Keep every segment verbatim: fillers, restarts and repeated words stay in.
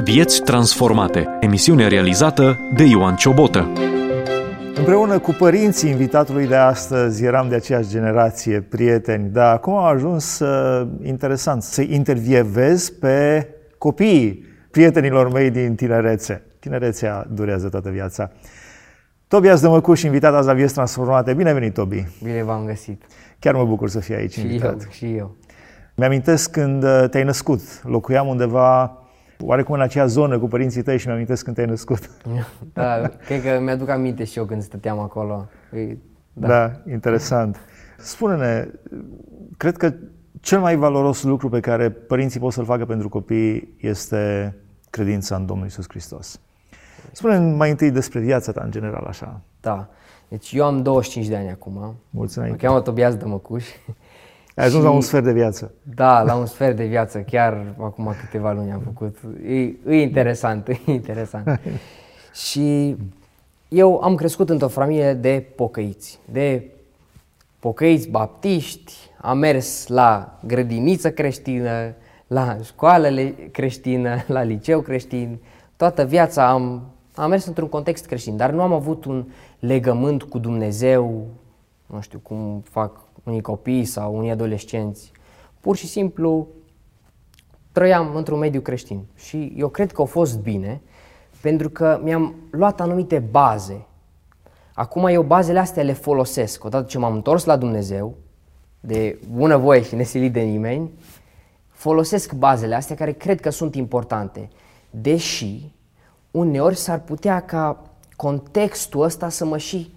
Vieți transformate. Emisiune realizată de Ioan Ciobotă. Împreună cu părinții invitatului de astăzi eram de aceeași generație, prieteni, dar acum am ajuns uh, interesant să intervievez pe copiii prietenilor mei din tinerețe. Tinerețea durează toată viața. Tobias Dămăcuș, invitat azi la Vieți Transformate. Bine venit, Tobi! Bine v-am găsit! Chiar mă bucur să fii aici și invitat. Eu, și eu. Mi-amintesc când te-ai născut. Locuiam undeva, oarecum în acea zonă cu părinții tăi și mi-amintesc când te-ai născut. Da, cred că mi-aduc aminte și eu când stăteam acolo. Da, da, interesant. Spune-ne, cred că cel mai valoros lucru pe care părinții pot să-l facă pentru copii este credința în Domnul Iisus Hristos. Spune-ne mai întâi despre viața ta în general, așa. Da, deci eu am douăzeci și cinci de ani acum. Mulțumesc. Mă cheamă Tobias Dămăcuș. Ai ajuns și, la un sfert de viață. Da, la un sfert de viață, chiar acum câteva luni am făcut. E, e interesant, e interesant. Și eu am crescut într-o familie de pocăiți, de pocăiți baptiști, am mers la grădiniță creștină, la școală creștină, la liceu creștin. Toată viața am, am mers într-un context creștin, dar nu am avut un legământ cu Dumnezeu, nu știu cum fac unii copii sau unii adolescenți. Pur și simplu trăiam într-un mediu creștin și eu cred că a fost bine pentru că mi-am luat anumite baze. Acum eu bazele astea le folosesc. Odată ce m-am întors la Dumnezeu, de bunăvoie și nesilit de nimeni, folosesc bazele astea care cred că sunt importante. Deși uneori s-ar putea ca contextul ăsta să mă și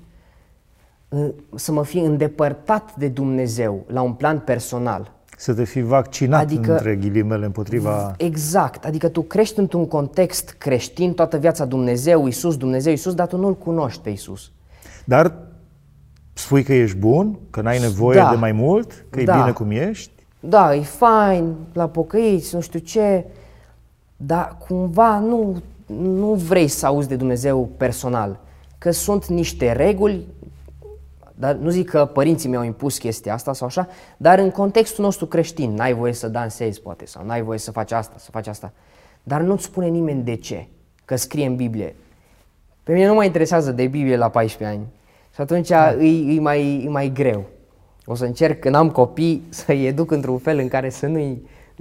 să mă fi îndepărtat de Dumnezeu la un plan personal. Să te fi vaccinat, adică, între ghilimele, împotriva... Exact, adică tu crești într-un context creștin, toată viața Dumnezeu, Iisus, Dumnezeu, Iisus, dar tu nu-L cunoști pe Iisus. Dar spui că ești bun, că n-ai nevoie da. de mai mult, că da. e bine cum ești? Da, e fain, la pocăiți, nu știu ce, dar cumva nu, nu vrei să auzi de Dumnezeu personal, că sunt niște reguli. Dar nu zic că părinții mi-au impus chestia asta sau așa, dar în contextul nostru creștin, n-ai voie să dansezi poate sau n-ai voie să faci asta, să faci asta. Dar nu-ți spune nimeni de ce, că scrie în Biblie. Pe mine nu mă interesează de Biblie la paisprezece ani și atunci da. e, e, mai, e mai greu. O să încerc când am copii să-i educ într-un fel în care să nu-i...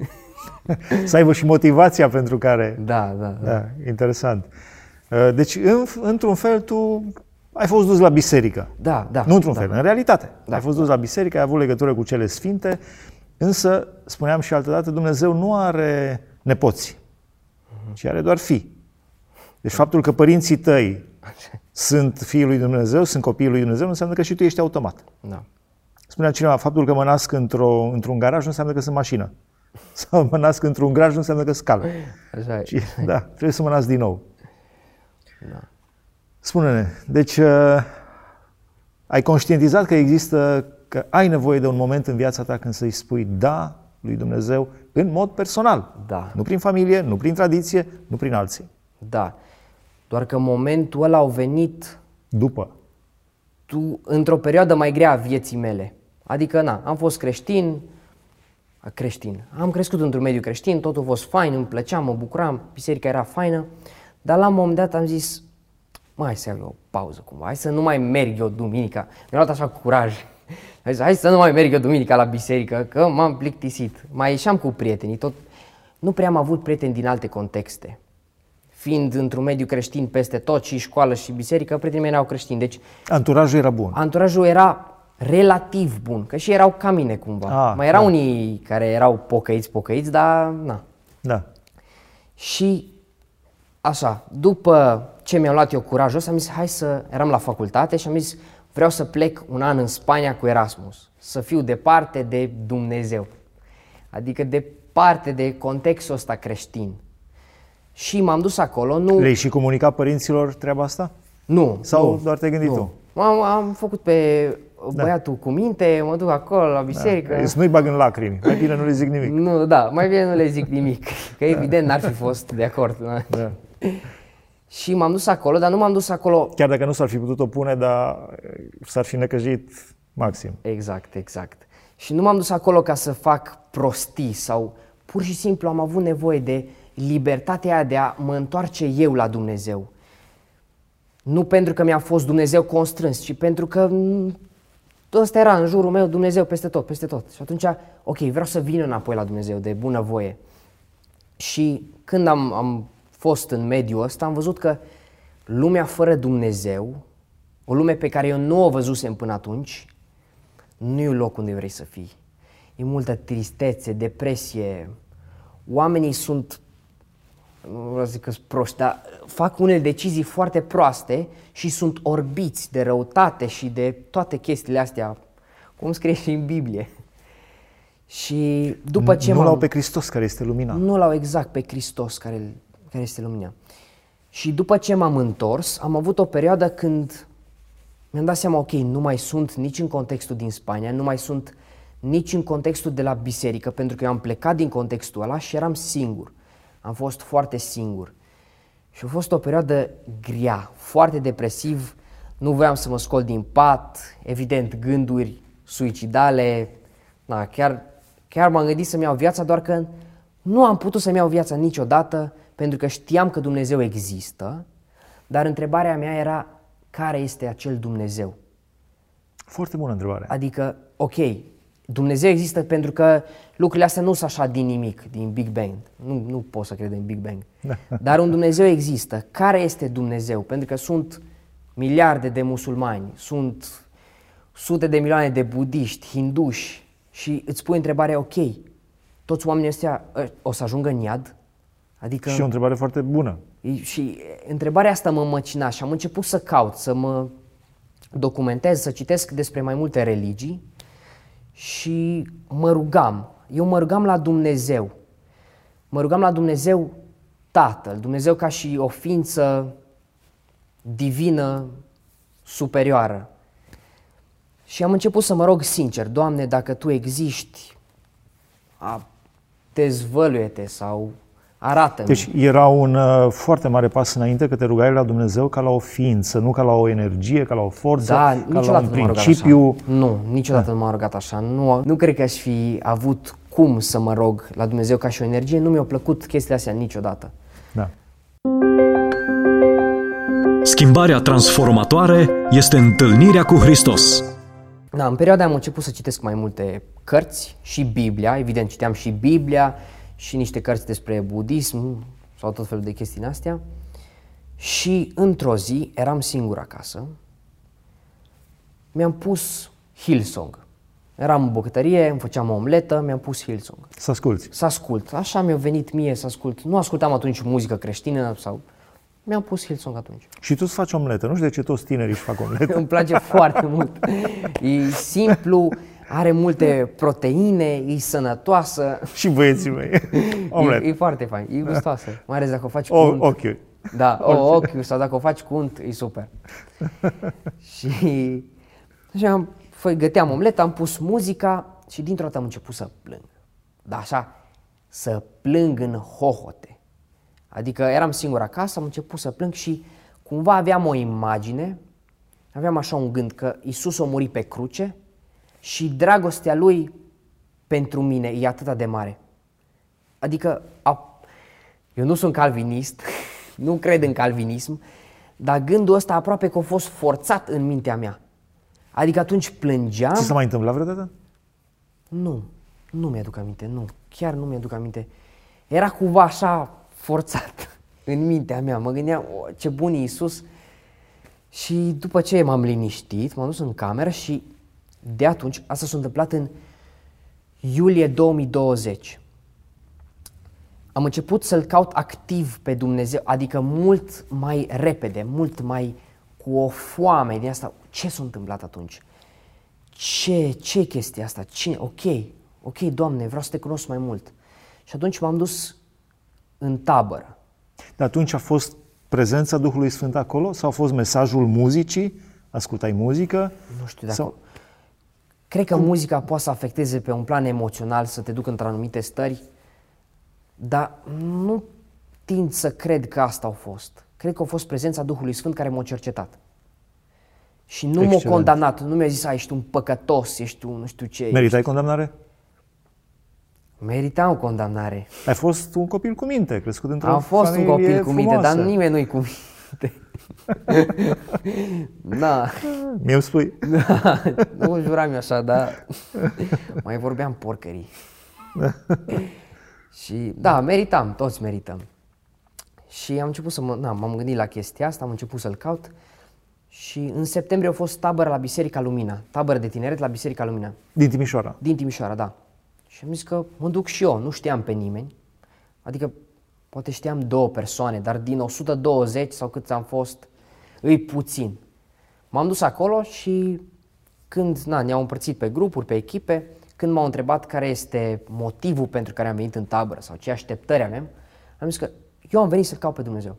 Să aibă și motivația pentru care... Da, da, da. da interesant. Deci, în, într-un fel, tu... ai fost dus la biserică. Da, da. Nu într-un da. fel, în realitate. Da. Ai fost dus la biserică, ai avut legătură cu cele sfinte, însă, spuneam și altădată, Dumnezeu nu are nepoți, uh-huh. ci are doar fii. Deci faptul că părinții tăi sunt fiii lui Dumnezeu, sunt copiii lui Dumnezeu, nu înseamnă că și tu ești automat. Da. Spunea cineva, faptul că mă nasc într-o, într-un garaj nu înseamnă că sunt mașină. Sau mă nasc într-un garaj nu înseamnă că scală. Așa e. Și, da, trebuie să mă nasc din nou. Da. Spune-ne, deci uh, ai conștientizat că există, că ai nevoie de un moment în viața ta când să-i spui da lui Dumnezeu în mod personal. Da. Nu prin familie, nu prin tradiție, nu prin alții. Da. Doar că momentul ăla au venit după. Tu, într-o perioadă mai grea a vieții mele. Adică, na, am fost creștin, creștin. Am crescut într-un mediu creștin, totul a fost fain, îmi plăcea, mă bucuram, biserica era faină, dar la un moment dat am zis, mai să iau o pauză cumva, hai să nu mai merg eu duminica. Mi-a luat așa curaj. Hai să, hai să nu mai merg eu duminica la biserică, că m-am plictisit. Mai ieșeam cu prietenii, tot. Nu prea am avut prieteni din alte contexte. Fiind într-un mediu creștin peste tot, și școală și biserică, prietenii mei erau creștini. Deci, anturajul era bun. Anturajul era relativ bun, că și erau ca mine cumva. Ah, mai erau da. unii care erau pocăiți, pocăiți, dar na. Da. Și așa, după ce mi-am luat eu curajul ăsta, am zis, hai să... Eram la facultate și am zis, vreau să plec un an în Spania cu Erasmus, să fiu departe de Dumnezeu, adică departe de contextul ăsta creștin. Și m-am dus acolo, nu... Le-ai și comunicat părinților treaba asta? Nu. Sau nu, doar te-ai gândit nu. tu? Am, am făcut pe băiatul da. cu minte, mă duc acolo la biserică. Da. Nu-i bag în lacrimi, mai bine nu le zic nimic. Nu, da, mai bine nu le zic nimic, că evident n-ar fi fost de acord. Da. Și m-am dus acolo, dar nu m-am dus acolo... Chiar dacă nu s-ar fi putut opune, dar s-ar fi necăjit maxim. Exact, exact. Și nu m-am dus acolo ca să fac prostii sau pur și simplu am avut nevoie de libertatea de a mă întoarce eu la Dumnezeu. Nu pentru că mi-a fost Dumnezeu constrâns, ci pentru că ăsta era în jurul meu, Dumnezeu peste tot, peste tot. Și atunci, ok, vreau să vin înapoi la Dumnezeu de bunăvoie. Și când am, am fost în mediul ăsta, am văzut că lumea fără Dumnezeu, o lume pe care eu nu o văzusem până atunci, nu e un loc unde vrei să fii. E multă tristețe, depresie, oamenii sunt, nu vreau să zic că sunt proști, dar fac unele decizii foarte proaste și sunt orbiți de răutate și de toate chestiile astea, cum scrie și în Biblie. Și după ce nu m-am... l-au pe Hristos care este lumina. Nu l-au exact pe Hristos care, care este lumina. Și după ce m-am întors, am avut o perioadă când mi-am dat seama, ok, nu mai sunt nici în contextul din Spania, nu mai sunt nici în contextul de la biserică, pentru că eu am plecat din contextul ăla și eram singur. Am fost foarte singur. Și a fost o perioadă grea, foarte depresiv, nu voiam să mă scol din pat, evident gânduri suicidale, na, chiar, chiar m-am gândit să-mi iau viața, doar că nu am putut să-mi iau viața niciodată, pentru că știam că Dumnezeu există, dar întrebarea mea era, care este acel Dumnezeu? Foarte bună întrebare. Adică, ok, Dumnezeu există pentru că lucrurile astea nu sunt așa din nimic, din Big Bang. Nu, nu pot să cred în Big Bang. Dar un Dumnezeu există. Care este Dumnezeu? Pentru că sunt miliarde de musulmani, sunt sute de milioane de budiști, hinduși și îți pui întrebarea, ok, toți oamenii ăștia o să ajungă în iad? Adică, și o întrebare foarte bună. Și întrebarea asta mă măcina și am început să caut, să mă documentez, să citesc despre mai multe religii și mă rugam. Eu mă rugam la Dumnezeu. Mă rugam la Dumnezeu Tatăl, Dumnezeu ca și o ființă divină superioară. Și am început să mă rog sincer, Doamne, dacă Tu existi, dezvăluie-te sau arată-mi. Deci era un uh, foarte mare pas înainte că te rugai la Dumnezeu ca la o ființă, nu ca la o energie, ca la o forță, da, ca la un principiu. Nu, niciodată da. nu m-am rugat așa. Nu, nu cred că aș fi avut cum să mă rog la Dumnezeu ca și o energie. Nu mi-au plăcut chestiile astea niciodată. Da. Schimbarea transformatoare este întâlnirea cu Hristos. Da, în perioada am început să citesc mai multe cărți și Biblia. Evident, citeam și Biblia și niște cărți despre budism sau tot felul de chestii din astea. Și într-o zi, eram singur acasă, mi-am pus Hillsong. Eram în bucătărie, îmi făceam o omletă, mi-am pus Hillsong. Să asculți. Să ascult. Așa mi-a venit mie să ascult. Nu ascultam atunci muzică creștină sau... Mi-am pus Hillsong atunci. Și tu îți faci omletă. Nu știu de ce toți tinerii își fac omletă. Îmi place foarte mult. E simplu, are multe proteine, e sănătoasă. Și băieții mei. Omletă. E, e foarte fain, e gustoasă. Mai ales dacă o faci cu o, unt. ochiuri. Da, o, ochiuri sau dacă o faci cu unt, e super. Și așa, găteam omleta, am pus muzica și dintr-o dată am început să plâng. Da, așa, să plâng în hohote. Adică eram singur acasă, am început să plâng și cumva aveam o imagine, aveam așa un gând că Iisus a murit pe cruce și dragostea Lui pentru mine e atât de mare. Adică, a, eu nu sunt calvinist, nu cred în calvinism, dar gândul ăsta aproape că a fost forțat în mintea mea. Adică atunci plângeam... Ți s-a mai întâmplat vreodată? Nu, nu mi-aduc aminte, nu, chiar nu mi-aduc aminte. Era cumva așa forțat în mintea mea, mă gândeam, o, ce bun e Iisus. Și după ce m-am liniștit, m-am dus în cameră și de atunci, asta s-a întâmplat în iulie două mii douăzeci. Am început să-L caut activ pe Dumnezeu, adică mult mai repede, mult mai cu o foame din asta. Ce s-a întâmplat atunci? Ce, ce e chestia asta? Cine? Ok, ok, Doamne, vreau să te cunosc mai mult. Și atunci m-am dus în tabără. De atunci a fost prezența Duhului Sfânt acolo sau a fost mesajul muzicii? Ascultai muzică? Nu știu dacă... Sau... Cred că muzica poate să afecteze pe un plan emoțional, să te ducă într-anumite stări, dar nu tind să cred că asta a fost. Cred că a fost prezența Duhului Sfânt care m-a cercetat. Și nu m-a condamnat, nu mi-a zis, a, ești un păcătos, ești un nu știu ce. Meritai condamnare? Meritam o condamnare. Ai fost un copil cu minte, crescut într-o Am fost un copil cu minte, frumoasă. dar nimeni nu-i cu minte. Da. Mi-o spui. Da, nu juram eu așa, dar mai vorbeam porcării. Și da, meritam, toți merităm. Și am început să mă, na, m-am gândit la chestia asta, am început să-l caut. Și în septembrie a fost tabără la Biserica Lumina, tabără de tineret la Biserica Lumina. Din Timișoara. Din Timișoara, da. Și am zis că mă duc și eu, nu știam pe nimeni. Adică poate știam două persoane, dar din o sută douăzeci sau câți am fost, îi puțin. M-am dus acolo și când na, ne-au împărțit pe grupuri, pe echipe, când m-au întrebat care este motivul pentru care am venit în tabără sau ce așteptări avem, am zis că eu am venit să-L caut pe Dumnezeu.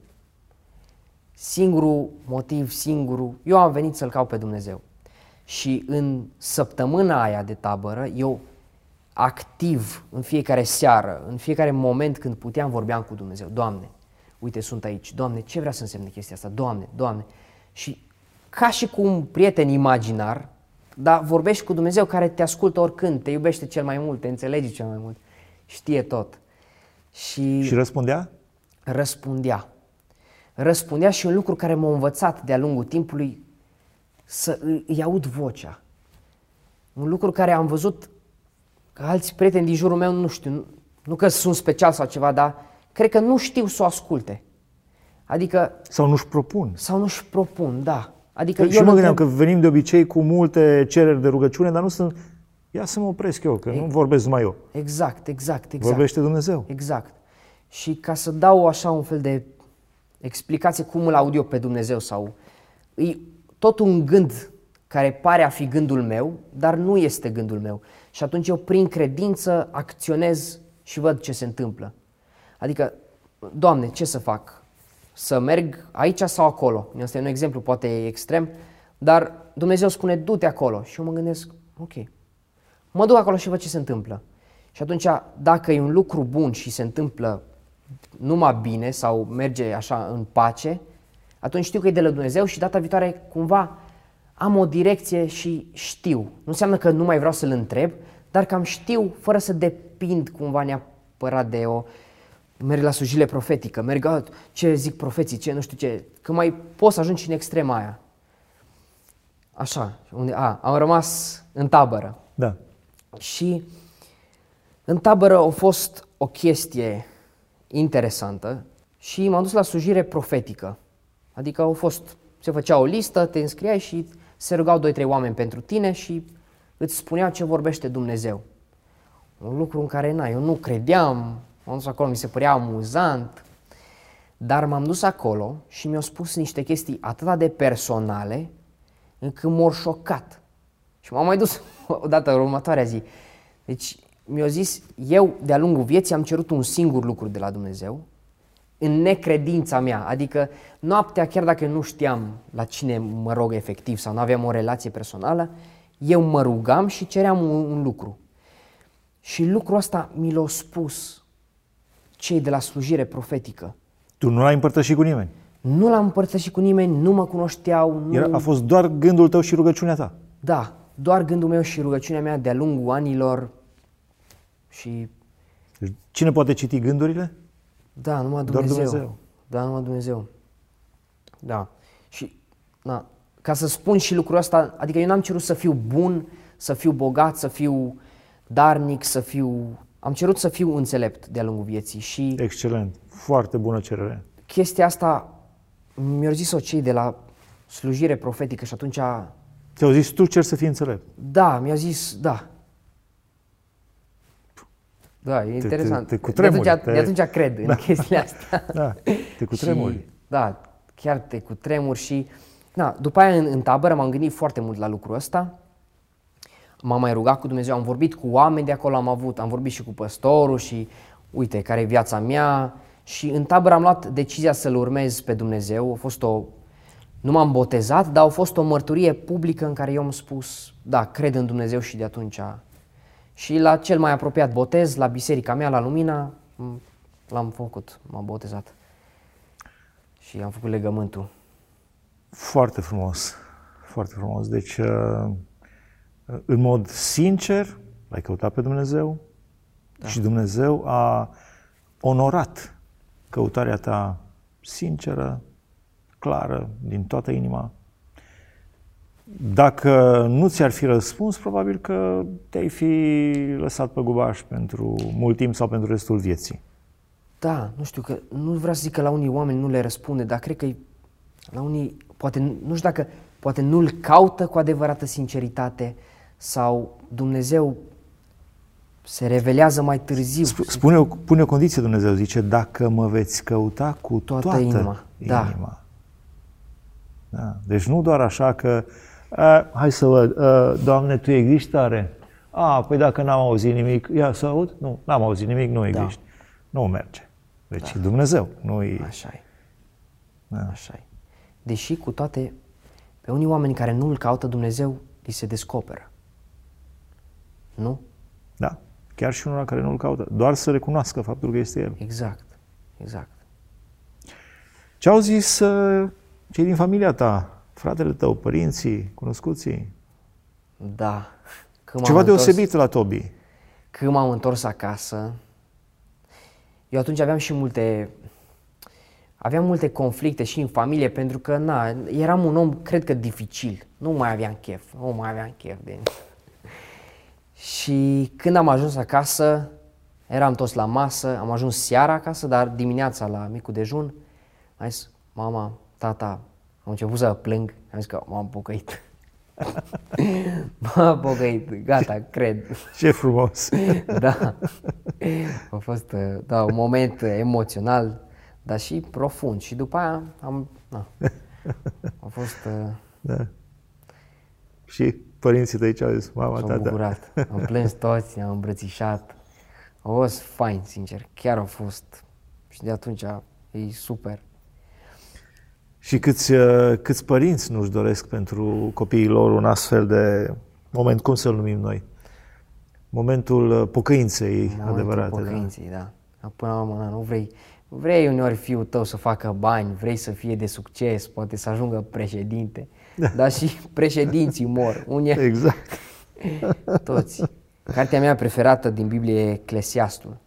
Singurul motiv, singurul, eu am venit să-L caut pe Dumnezeu. Și în săptămâna aia de tabără, eu activ, în fiecare seară, în fiecare moment când puteam, vorbeam cu Dumnezeu. Doamne, uite, sunt aici. Doamne, ce vrea să însemne chestia asta? Doamne, Doamne. Și ca și cu un prieten imaginar, dar vorbești cu Dumnezeu care te ascultă oricând, te iubește cel mai mult, te înțelege cel mai mult, știe tot. Și, Și răspundea? Răspundea. Răspundea și un lucru care m-a învățat de-a lungul timpului să îi aud vocea. Un lucru care am văzut că alți prieteni din jurul meu, nu știu, nu, nu că sunt special sau ceva, dar cred că nu știu să o asculte. Adică... Sau nu-și propun. Sau nu-și propun, da. Adică Eu eu și mă gândeam întreb... că venim de obicei cu multe cereri de rugăciune, dar nu sunt... Ia să mă opresc eu, că e... nu vorbesc numai eu. Exact, exact, exact. Vorbește Dumnezeu. Exact. Și ca să dau așa un fel de explicație cum îl aud eu pe Dumnezeu sau... E tot un gând care pare a fi gândul meu, dar nu este gândul meu. Și atunci eu prin credință acționez și văd ce se întâmplă. Adică, Doamne, ce să fac? Să merg aici sau acolo? Asta e un exemplu, poate extrem, dar Dumnezeu spune, du-te acolo. Și eu mă gândesc, ok, mă duc acolo și văd ce se întâmplă. Și atunci, dacă e un lucru bun și se întâmplă numai bine sau merge așa în pace, atunci știu că e de la Dumnezeu și data viitoare cumva am o direcție și știu. Nu înseamnă că nu mai vreau să-L întreb, dar cam știu fără să depind cumva neapărat de o... Merg la slujire profetică, merg, ce zic profeții, ce nu știu ce, că mai poți să ajungi și în extrema aia. Așa, unde, a, am rămas în tabără. Da. Și în tabără a fost o chestie interesantă și m-am dus la slujire profetică. Adică au fost, se făcea o listă, te înscriai și se rugau doi trei oameni pentru tine și îți spuneau ce vorbește Dumnezeu. Un lucru în care, na, eu nu credeam, m-am dus acolo, mi se părea amuzant, dar m-am dus acolo și mi-au spus niște chestii atât de personale încât m-au șocat. Și m-am mai dus odată în următoarea zi. Deci mi-au zis, eu de-a lungul vieții am cerut un singur lucru de la Dumnezeu, în necredința mea, adică noaptea, chiar dacă nu știam la cine mă rog efectiv sau nu aveam o relație personală, eu mă rugam și ceream un, un lucru. Și lucrul ăsta mi l-au spus cei de la slujire profetică. Tu nu l-ai împărtășit cu nimeni? Nu l-am împărtășit cu nimeni, nu mă cunoșteau. Nu... Era, a fost doar gândul tău și rugăciunea ta? Da, doar gândul meu și rugăciunea mea de-a lungul anilor și... Deci, cine poate citi gândurile? Da, numai Dumnezeu. Doar Dumnezeu. Da, numai Dumnezeu. Da. Și, na, ca să spun și lucrul ăsta, adică eu n-am cerut să fiu bun, să fiu bogat, să fiu darnic, să fiu... Am cerut să fiu înțelept de-a lungul vieții și... Excelent. Foarte bună cerere. Chestia asta mi-au zis-o cei de la slujire profetică și atunci... Ți-au zis, tu cer să fii înțelept. Da, mi-a zis, da. Da, e interesant. Te, te cutremuri, de, atunci, te... de atunci cred în da. chestiile astea. Da, te cutremuri. Și, da, chiar te cutremuri și... Da, după aia în, în tabără m-am gândit foarte mult la lucrul ăsta. M-am mai rugat cu Dumnezeu, am vorbit cu oameni de acolo, am avut, am vorbit și cu păstorul și uite, care e viața mea. Și în tabără am luat decizia să-L urmez pe Dumnezeu. A fost o... Nu m-am botezat, dar a fost o mărturie publică în care eu am spus, da, cred în Dumnezeu și de atunci... Și la cel mai apropiat botez, la biserica mea, la Lumina, l-am făcut, m-am botezat. Și am făcut legământul. Foarte frumos, foarte frumos. Deci, în mod sincer, l-ai căutat pe Dumnezeu, Da. Și Dumnezeu a onorat căutarea ta sinceră, clară, din toată inima. Dacă nu ți-ar fi răspuns, probabil că te-ai fi lăsat pe gubaș pentru mult timp sau pentru restul vieții. Da, nu știu, că nu vreau să zic că la unii oameni nu le răspunde, dar cred că la unii, poate, nu știu dacă, poate nu-L caută cu adevărată sinceritate sau Dumnezeu se revelează mai târziu. Spune, pune o condiție Dumnezeu, zice, dacă mă veți căuta cu toată, toată inima. inima. Da. Da. Deci nu doar așa că, a, hai să văd, a, Doamne, Tu existi tare? A, păi dacă n-am auzit nimic, ia să aud? Nu, n-am auzit nimic, nu existi. Da. Nu merge. Deci da. Dumnezeu, nu-i... Așa-i. Da. Așa-i. Deși cu toate, pe unii oameni care nu îl caută, Dumnezeu îi se descoperă. Nu? Da. Chiar și unora care nu îl caută. Doar să recunoască faptul că este El. Exact. Exact. Ce au zis uh, cei din familia ta? Fratele tău, părinții, cunoscuții? Da. Când Ceva întors, deosebit la Tobi. Când m-am întors acasă, eu atunci aveam și multe... Aveam multe conflicte și în familie, pentru că, na, eram un om, cred că, dificil. Nu mai aveam chef, nu mai aveam chef de... Și când am ajuns acasă, eram toți la masă, am ajuns seara acasă, dar dimineața la micul dejun, am zis, mama, tata, am început să plâng, am zis că m-am pocăit. M-am pocăit, gata, cred. Ce frumos! Da, a fost, da, un moment emoțional, dar și profund. Și după aia am, na, a fost... Da. Și părinții tăi ce-au zis? Mama, s-au tata. bucurat, am plâns toți, ne-am îmbrățișat. A fost fain, sincer, chiar a fost. Și de atunci e super. Și câți, câți părinți nu-și doresc pentru copiii lor un astfel de moment, cum să-l numim noi? Momentul pocăinței Momentul adevărate. Momentul pocăinței, da. da. Până la urmă, nu vrei, vrei uneori fiul tău să facă bani, vrei să fie de succes, poate să ajungă președinte, da. Dar și președinții mor. Unii... Exact. Toți. Cartea mea preferată din Biblie e Eclesiastul.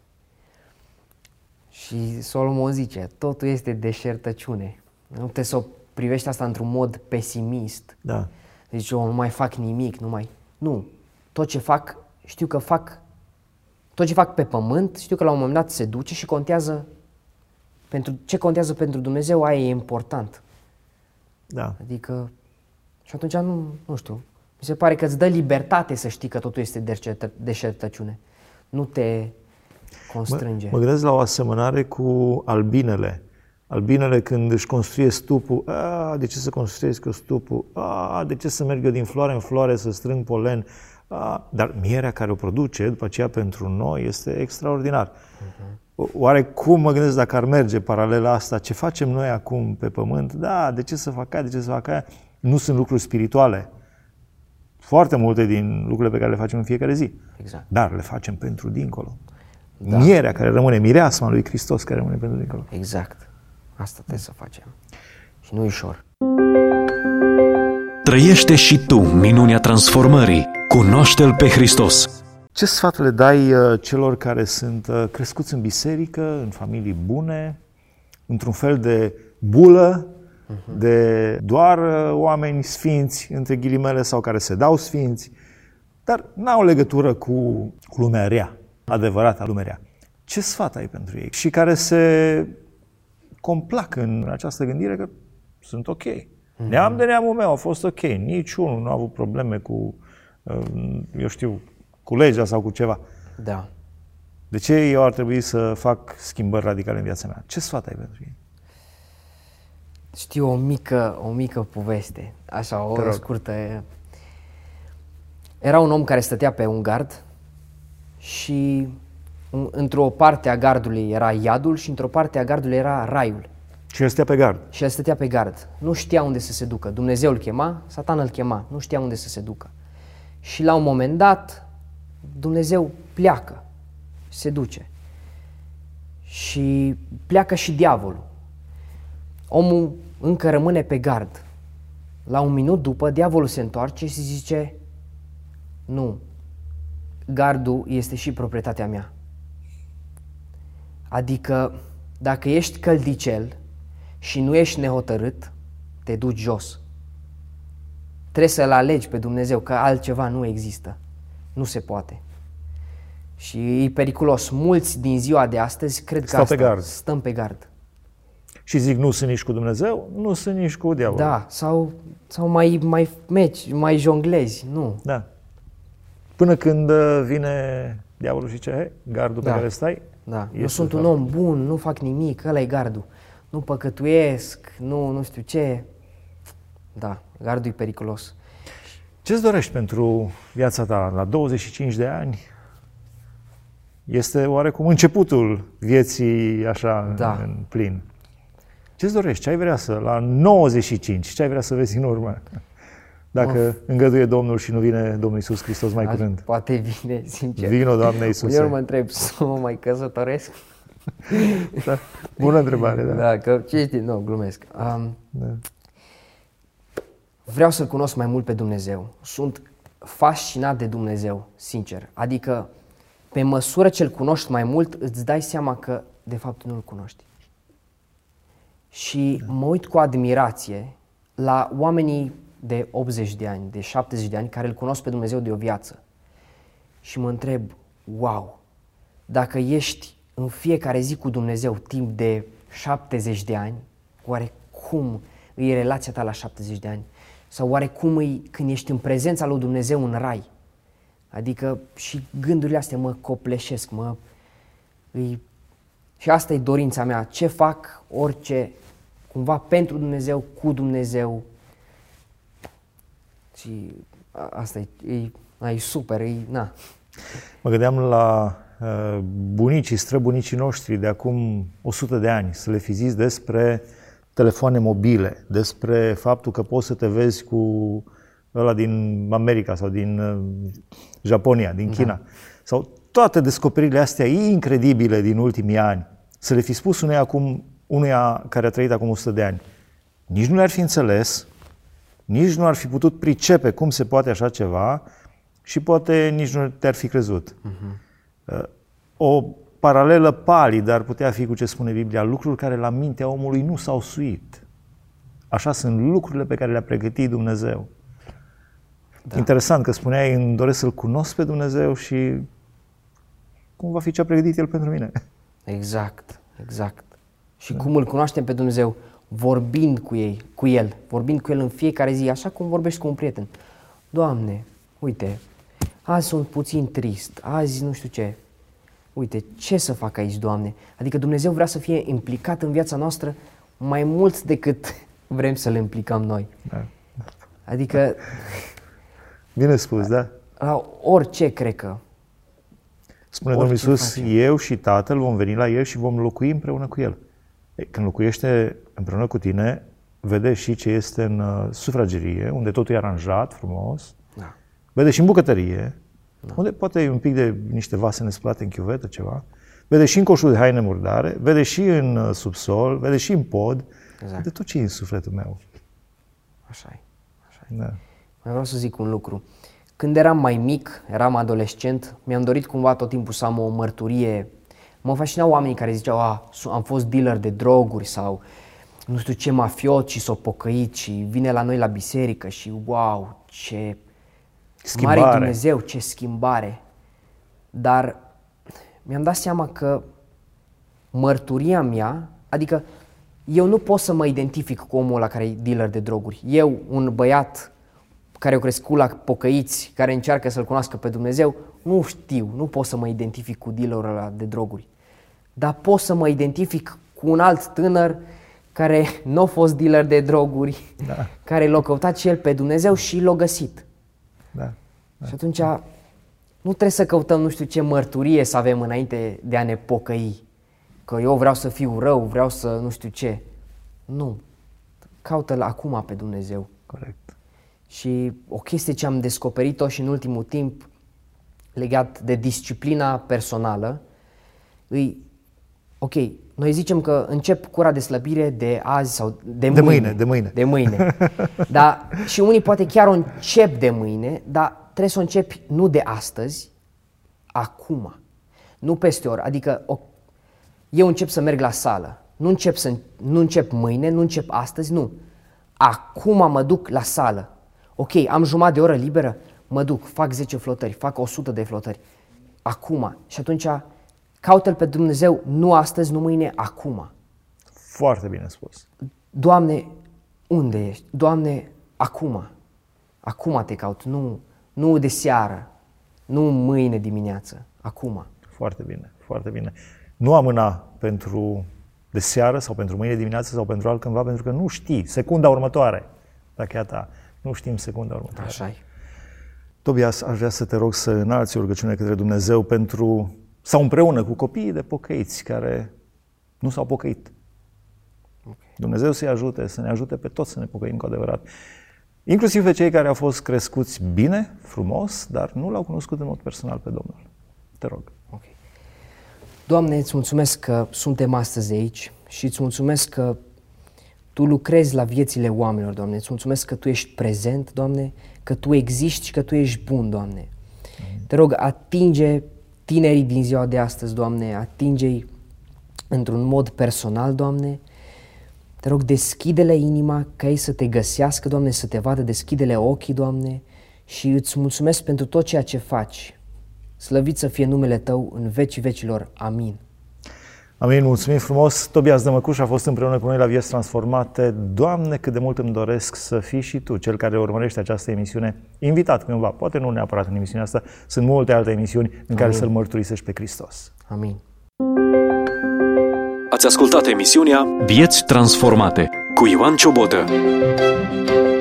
Și Solomon zice, totul este deșertăciune. Nu te să o privești asta într-un mod pesimist. Da. Deci eu nu mai fac nimic, nu mai... Nu. Tot ce fac, știu că fac... Tot ce fac pe pământ, știu că la un moment dat se duce și contează... Pentru ce contează pentru Dumnezeu, aia e important. Da. Adică... Și atunci nu, nu știu. Mi se pare că îți dă libertate să știi că totul este deșertă, deșertăciune. Nu te constrânge. Mă, mă gândesc la o asemănare cu albinele. Albinele când își construie stupul, a, de ce să construiesc eu stupul? A, de ce să merg eu din floare în floare să strâng polen? A, dar mierea care o produce după aceea pentru noi este extraordinar. Uh-huh. Oare cum mă gândesc dacă ar merge paralela asta? Ce facem noi acum pe pământ? Da, de ce să fac aia, de ce să fac aia? Nu sunt lucruri spirituale. Foarte multe din lucrurile pe care le facem în fiecare zi. Exact. Dar le facem pentru dincolo. Da. Mierea care rămâne, mireasma lui Hristos care rămâne pentru dincolo. Exact. Asta trebuie să facem. Și nu ușor. Trăiește și tu minunea transformării. Cunoaște-L pe Hristos. Ce sfat le dai celor care sunt crescuți în biserică, în familii bune, într-un fel de bulă, uh-huh. de doar oameni sfinți, între ghilimele, sau care se dau sfinți, dar n-au legătură cu, cu lumea rea, adevărata lume rea. Ce sfat ai pentru ei? Și care se complac în această gândire că sunt ok. Uh-huh. Neam de neamul meu a fost ok. Niciunul nu a avut probleme cu, eu știu, cu legea sau cu ceva. Da. De ce eu ar trebui să fac schimbări radicale în viața mea? Ce sfat ai pentru ei? Știu o mică, o mică poveste, așa, o scurtă. Era un om care stătea pe un gard și într-o parte a gardului era iadul și într-o parte a gardului era raiul. Și el stătea pe gard. Și el stătea pe gard. Nu știa unde să se ducă. Dumnezeu îl chema, Satan îl chema. Nu știa unde să se ducă. Și la un moment dat, Dumnezeu pleacă, se duce. Și pleacă și diavolul. Omul încă rămâne pe gard. La un minut după, diavolul se întoarce și zice, nu, gardul este și proprietatea mea. Adică dacă ești căldicel și nu ești nehotărât, te duci jos. Trebuie să-L alegi pe Dumnezeu, că altceva nu există. Nu se poate. Și e periculos. Mulți din ziua de astăzi cred Stau că pe asta, gard. stăm pe gard. Și zic, nu sunt nici cu Dumnezeu, nu sunt nici cu diavolul. Da, sau, sau mai, mai meci, mai jonglezi. Nu. Da. Până când uh, vine diavolul și zice, hei, gardul Da. pe care stai, Da. Eu este sunt un fapt. om bun, nu fac nimic, ăla e gardul. Nu păcătuiesc, nu, nu știu ce. Da, gardul e periculos. Ce-ți dorești pentru viața ta la douăzeci și cinci de ani? Este oarecum începutul vieții așa Da. în plin. Ce-ți dorești? Ce ai vrea să, la nouăzeci și cinci, ce ai vrea să vezi în urmă? Dacă Of. îngăduie Domnul și nu vine Domnul Iisus Hristos mai Azi curând. poate vine, sincer. Vino, Doamne Iisuse. Uneori mă întreb să mă mai căsătoresc. Da. Bună întrebare, da. Da, că ce știi, nu, glumesc. Um, Da. vreau să-L cunosc mai mult pe Dumnezeu. Sunt fascinat de Dumnezeu, sincer. Adică, pe măsură ce-L cunoști mai mult, îți dai seama că, de fapt, nu-L cunoști. Și mă uit cu admirație la oamenii de optzeci de ani, de șaptezeci de ani, care îl cunosc pe Dumnezeu de o viață. Și mă întreb, wow, dacă ești în fiecare zi cu Dumnezeu timp de șaptezeci de ani, oare cum e relația ta la șaptezeci de ani? Sau oare cum e când ești în prezența lui Dumnezeu în rai? Adică și gândurile astea mă copleșesc, mă... Îi... Și asta e dorința mea, ce fac, orice, cumva pentru Dumnezeu, cu Dumnezeu. Și a- asta e, e, e super, e, na. Mă gândeam la uh, bunicii, străbunicii noștri de acum o sută de ani, să le fi zis despre telefoane mobile, despre faptul că poți să te vezi cu ăla din America sau din uh, Japonia, din China. Da. Sau toate descoperirile astea incredibile din ultimii ani, să le fi spus uneia, acum, uneia care a trăit acum o sută de ani. Nici nu le-ar fi înțeles, nici nu ar fi putut pricepe cum se poate așa ceva și poate nici nu te-ar fi crezut. Uh-huh. O paralelă palidă ar putea fi cu ce spune Biblia, lucruri care la mintea omului nu s-au suit. Așa sunt lucrurile pe care le-a pregătit Dumnezeu. Da. Interesant că spuneai, îmi doresc să-L cunosc pe Dumnezeu și cum va fi ce a pregătit El pentru mine. Exact, exact. Și cum îl cunoaștem pe Dumnezeu? Vorbind cu ei, cu El, vorbind cu El în fiecare zi, așa cum vorbești cu un prieten. Doamne, uite, azi sunt puțin trist, azi nu știu ce. Uite, ce să fac aici, Doamne? Adică Dumnezeu vrea să fie implicat în viața noastră mai mult decât vrem să-L implicăm noi. Da. Adică, Bine spus, da? la orice, cred că. Spune Orice Domnul Iisus, facem. eu și Tatăl vom veni la El și vom locui împreună cu El. Ei, când locuiește împreună cu tine, vede și ce este în uh, sufragerie, unde totul e aranjat frumos, Da. vede și în bucătărie, da. unde poate e un pic de niște vase nespălate în chiuvetă, ceva, vede și în coșul de haine murdare, vede și în uh, subsol, vede și în pod, Exact. vede tot ce e în sufletul meu. Așa e. Așa e. Da. Mai vreau să zic un lucru. Când eram mai mic, eram adolescent, mi-am dorit cumva tot timpul să am o mărturie. Mă fascinau oamenii care ziceau, a, am fost dealer de droguri sau nu știu ce mafioți și s-au pocăit și vine la noi la biserică și wow, ce Schimbare. mare Dumnezeu, ce schimbare. Dar mi-am dat seama că mărturia mea, adică eu nu pot să mă identific cu omul ăla care e dealer de droguri. Eu, un băiat care au crescut la pocăiți, care încearcă să-L cunoască pe Dumnezeu, nu știu, nu pot să mă identific cu dealerul ăla de droguri. Dar pot să mă identific cu un alt tânăr care nu a fost dealer de droguri, Da. care l-a căutat și el pe Dumnezeu și l-a găsit. Da. Și atunci nu trebuie să căutăm nu știu ce mărturie să avem înainte de a ne pocăi. Că eu vreau să fiu rău, vreau să nu știu ce. Nu. Caută-L acum pe Dumnezeu. Corect. Și o chestie ce am descoperit-o și în ultimul timp legat de disciplina personală, îi, ok, noi zicem că încep cura de slăbire de azi sau de, De mâine. mâine, de mâine. De mâine. Dar și unii poate chiar o încep de mâine, dar trebuie să o începi nu de astăzi, acum. Nu peste ori. Adică o, eu încep să merg la sală. Nu încep, să, nu încep mâine, nu încep astăzi, nu. Acum mă duc la sală. Ok, am jumătate de oră liberă, mă duc, fac zece flotări, fac o sută de flotări. Acum. Și atunci caută-L pe Dumnezeu, nu astăzi, nu mâine, acum. Foarte bine spus. Doamne, unde ești? Doamne, acum. Acum te caut, nu, nu de seară, nu mâine dimineață, acum. Foarte bine, foarte bine. Nu amâna pentru de seară sau pentru mâine dimineață sau pentru altcândva, pentru că nu știi secunda următoare. Dacă e a ta, nu știm secunda următoare. Așa-i. Tobias, aș vrea să te rog să înalți o rugăciune către Dumnezeu pentru, sau împreună cu copiii de pocăiți care nu s-au pocăit. Okay. Dumnezeu să-i ajute, să ne ajute pe toți să ne pocăim cu adevărat. Inclusiv pe cei care au fost crescuți bine, frumos, dar nu l-au cunoscut în mod personal pe Domnul. Te rog. Okay. Doamne, îți mulțumesc că suntem astăzi aici și îți mulțumesc că Tu lucrezi la viețile oamenilor, Doamne. Îți mulțumesc că Tu ești prezent, Doamne, că Tu existi și că Tu ești bun, Doamne. Amin. Te rog, atinge tinerii din ziua de astăzi, Doamne, atinge-i într-un mod personal, Doamne. Te rog, deschide-le inima ca ei să Te găsească, Doamne, să Te vadă, deschide-le ochii, Doamne, și îți mulțumesc pentru tot ceea ce faci. Slăvit să fie numele Tău în vecii vecilor. Amin. Amin, mulțumim frumos. Tobias Dămăcuș a fost împreună cu noi la Vieți Transformate. Doamne, cât de mult îmi doresc să fii și Tu, cel care urmărește această emisiune, invitat cândva, poate nu neapărat în emisiunea asta, sunt multe alte emisiuni în Amin. Care să-L mărturisești pe Hristos. Amin. Ați ascultat emisiunea Vieți Transformate cu Ioan Ciobotă.